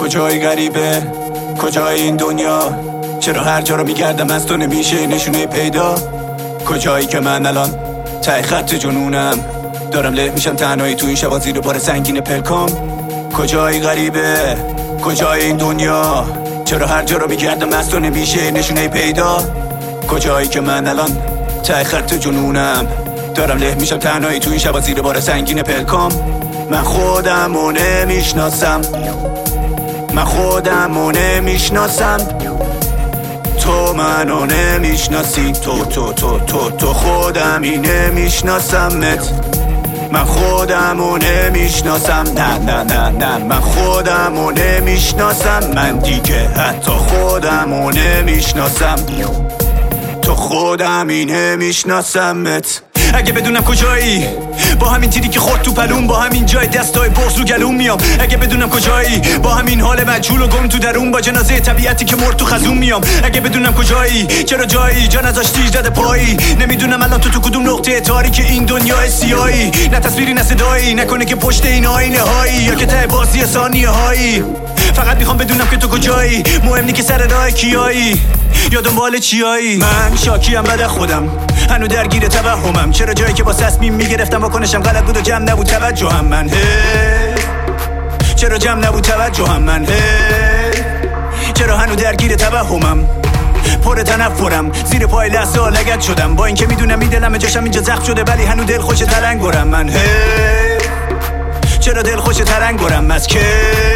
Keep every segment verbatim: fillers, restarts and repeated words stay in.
کجای غریبه، کجای این دنیا؟ چرا هر جا رو میگردم از تو نمیشه نشونه پیدا؟ کجایی که من الان ته خط جنونم، دارم له میشم تنهایی تو این شبا زیر بار سنگین پلکام. کجای غریبه، کجای این دنیا؟ چرا هر جا رو میگردم از تو نمیشه نشونه پیدا؟ کجایی که من الان ته خط جنونم، دارم له میشم تنهایی تو این شبا زیر بار سنگین پلکام. من خودمو نمیشناسم، من خودمو نمیشناسم، تو منو نمیشناسی، تو تو تو تو تو خودمی نمیشناسمت. من خودمو نمیشناسم، نه نه نه نه من خودمو نمیشناسم، من دیگه حتی خودمو نمیشناسم، تو خودمی نمیشناسمت. اگه بدونم کجایی، با همین تیری که خورد تو پلون، با همین جای دستای بغض رو گلوم میام. اگه بدونم کجایی، با همین حال مجهول و گم تو درون، با جنازه طبیعتی که مرد تو خزون میام. اگه بدونم کجایی، چرا جایی جا نذاشتی زده پایی؟ نمیدونم الان تو تو کدوم نقطه تاریک این دنیای سیاهی، نه تصویری نه صدایی، نکنه که پشت این آینه هایی یا که ته بازی ثانیه هایی. فقط میخوام بدونم که تو کجایی، مهم نی که سر راه کیایی یا دنبال چیایی. من شاکیم بعد خودم، هنو درگیر توهمم، چرا جایی که با تصمیم میگرفتم واکنشم غلط بود و جمع نبود توجهم من. هی چرا جمع نبود توجهم من، هی چرا هنو درگیر توهمم، پر تنفرم، زیر پای لحظه ها لگد شدم، با اینکه میدونم این دلم جاشم اینجا زخم شده، ولی هنو دل خوش تلنگرم من. هی چرا دل خوش تلنگرم از که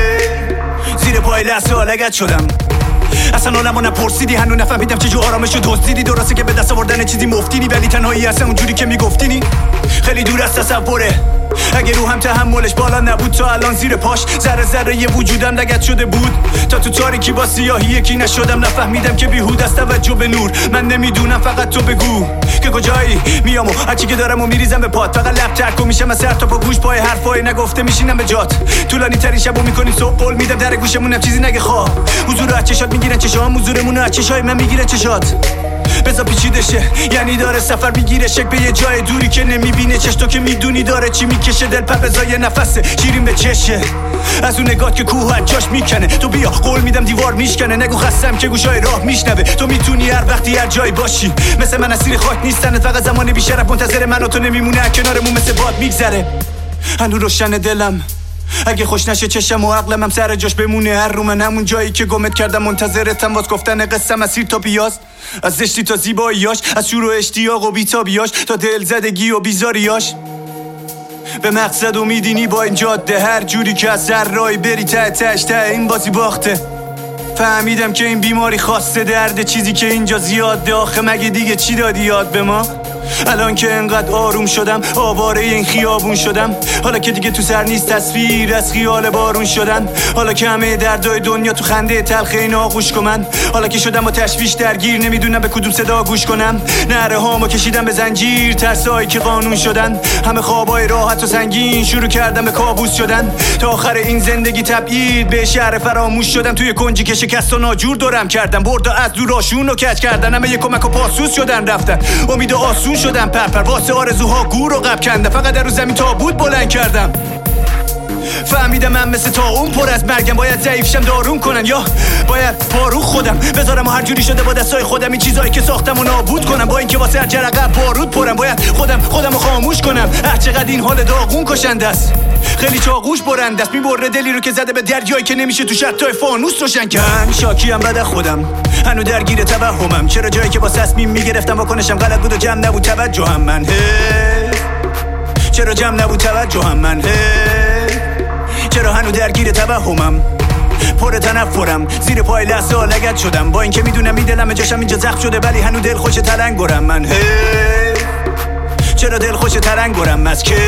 زیر پای لحظه ها لگد شدم. اصلا حالمو نپرسیدی، هنو نفهمیدم چجور آرامشو دزدیدی. درسته که به دست آوردن چیزی مفتینی، ولی تنهایی اصلا اونجوری که میگفتینی خیلی دور از تصوره. اگه روحم تحملش بالا نبود تا الان زیر پاش ذره ذره یه وجودم لگد شده بود. تا تو تاریکی با سیاهی یکی نشدم، نفهمیدم که بیهود است توجه به نور. من نمیدونم فقط تو بگو که کجایی، میامو هرچی که دارم و میریزم به پات، فقط لب ترک و میشم از سر تا پا گوش پای حرفای نگفته میشینم به جات. طولانی ترین شبو میکنیم صبح، قول میدم در گوشمونم چیزی نگه خواه. حضور از چشات میگیرن چشام، حضورمون از چشای من میگیره چشات. بذار پیچیده شه، یعنی داره سفر میگیره شک به یه جای دوری که نمیبینه چش، تو که میدونی داره چی میکشه. دل پر بزای نفسه شیرین به چشه، از اون نگات که کوه از جاش میکنه. تو بیا قول میدم دیوار میشکنه، نگو خستم که گوشای راه میشنوه. تو میتونی هر وقتی هر جایی باشی، مثل من اسیر خاک نیستن، فقط زمان بیشرف منتظر من و تو نمیمونه کنارمون مثل باد میگذره. هنو روشن دلم، اگه خوش نشه چشم و عقلم هم سر جاش بمونه. هر رو من همون جایی که گمت کردم منتظرتم، واس گفتن قصم از سیر تا پیاز، از زشتی تا زیباییاش، از شور و اشتیاق و بیتابیاش تا دل زدگی و بیزاریاش. به مقصد و میدینی با این جاده، هر جوری که از هر رای بری ته تهش ته این بازی باخته. فهمیدم که این بیماری خاصه درد، چیزی که اینجا زیاده. آخه مگه دیگه چی دادی یاد به ما؟ الان که انقدر آروم شدم، آواره این خیابون شدم، حالا که دیگه تو سر نیست تصویر از خیال بارون شدن، حالا که همه دردای دنیا تو خنده تلخ این آغوش کنن، حالا که شدم با تشویش درگیر نمیدونم به کدوم صدا گوش کنم. نره هامو کشیدم به زنجیر، ترسایی که قانون شدن، همه خوابای راحت و سنگین شروع کردم به کابوس شدن. تا آخر این زندگی تبعید به شهر فراموش شدم، توی کنجی که شکست و ناجور دورم کردم، بردا از دوراشون رو کج کردن، همه یک کمک و پاسوس شدن رفتن، امید آسون شدم پرپر واسه آرزوها گور و قب کندم، فقط در رو زمین تابوت بلند کردم. فهمیدم من مثل تا اون پر از مرگم، باید ضعیفشم دارون کنن یا باید پارو خودم بذارم و هر جوری شده با دستای خودم این چیزایی که ساختم و نابود کنم. با اینکه واسه هر جرقه بارود پرم، باید خودم خودم رو خاموش کنم. هر چقدر این حال داغون کشنده است، خیلی چاقوش برنده است، میبره دلی رو که زده به دریایی که نمیشه تو شتای فانوس روشن کرد. من شاکیم بعد خودم، هنو درگیر توهمم، چرا جایی که با تصمیم میگرفتم واکنشم غلط بود و جمع نبود توجهم من. هی چرا جمع نبود توجهم من، هی چرا هنو درگیر توهمم، پر تنفرم، زیر پای لحظه ها لگد شدم، با اینکه میدونم این دلم جاشم اینجا زخم شده، ولی هنو دل خوش تلنگرم من. هی چرا دل خوش تلنگرم از که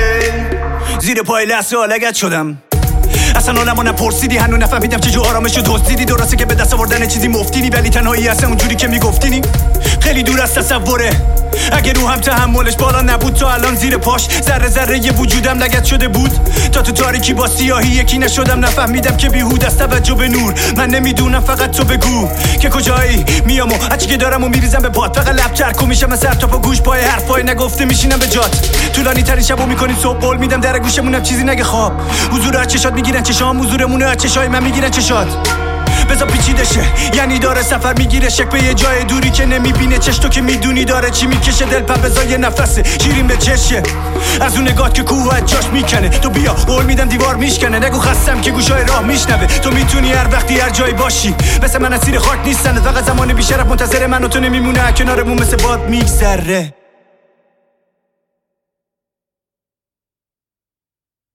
زیر پای لحظه ها لگد شدم. اصلا حالمو نپرسیدی، هنو نفهمیدم چجور آرامشو دزدیدی. درسته که به دست آوردن چیزی مفتینی، ولی تنهایی اصلا اونجوری که میگفتینی خیلی دور از تصوره. اگه روحم تحملش بالا نبود تا الان زیر پاش ذره ذره یه وجودم لگد شده بود. تا تو تاریکی با سیاهی یکی نشدم، نفهمیدم که بیهود است توجه به نور. من نمیدونم فقط تو بگو که کجایی میام و هرچی که دارم و میریزم به باد. فقط لب چرک و میشم سر تا پا گوش پای حرفای نگفته میشینم به جات. طولانی ترین شبو میکنیم صبح قول میدم در گوشمونم چیزی نگه خواب. حضور هر چشات میگیرن چشام، حضورمون هر چشای من میگیرن چشات. بذار پیچیده شه یعنی داره سفر میگیره شک به یه جای دوری که نمیبینه چش. تو که میدونی داره چی میکشه دل پر بذار یه نفسه شیرین به چشه از اون نگات که کوه جاش میکنه. تو بیا قول میدم دیوار میشکنه، نگو خستم که گوشای راه میشنوه. تو میتونی هر وقتی هر جایی باشی، مثل من اسیر خاک نیستن. فقط زمان بیشرف منتظر من و تو نمیمونه کنارمون مثل باد میگذره.